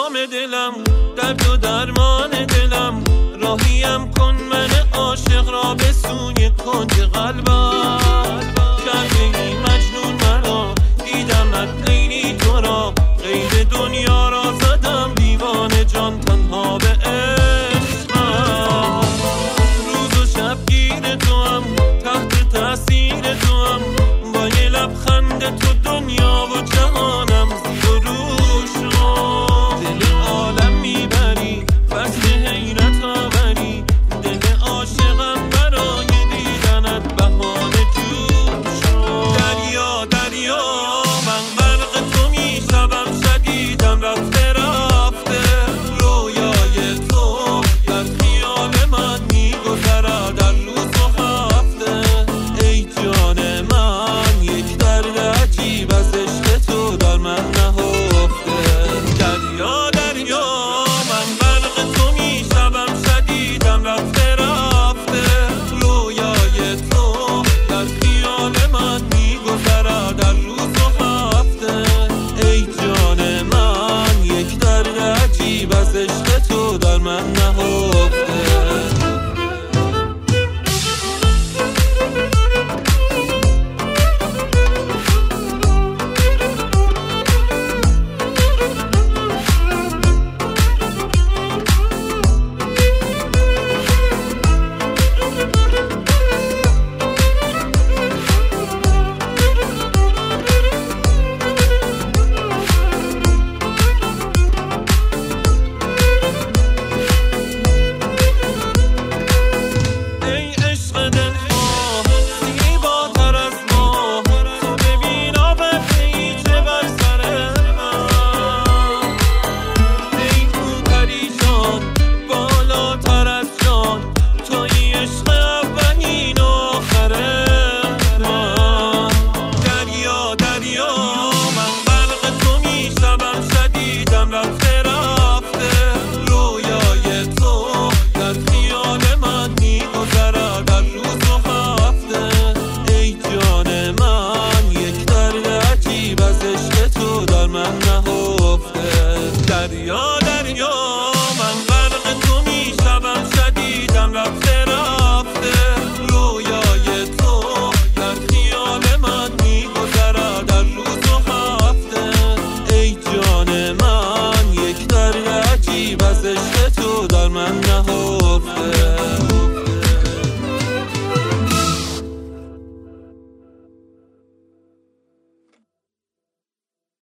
جام دلم، درد و درمان دلم، راهیم کن من عاشق را به سوی کنج قلبم. کرده ای مجنون مرا، دیدمت لیلی تو را، غیر دنیا را زدم دیوانه جان تنها به عشقم. روز و شب گیر تو هم، تحت تاثیر تو هم، با یه لبخند تو دنیا و جهانم زیر و روش رو. دل عالم میبری، فصل حیرت آوری، دل عاشقم برای دیدنت بهانه جوش رو. دریا دریا من غرق تو میشوم، شدیدم رفته رفته رویای تو در خیال من میگذرد در روز و هفته. ای جان من یک درد عجیب از عشق تو در من نهفته. دریا دریا من غرق تو میشوم، شدیدم رفته رفته رویای تو در خیال من میگذرد در روز و هفته. ای جان من یک درد عجیب از عشق تو در من نهفته. دریا دریا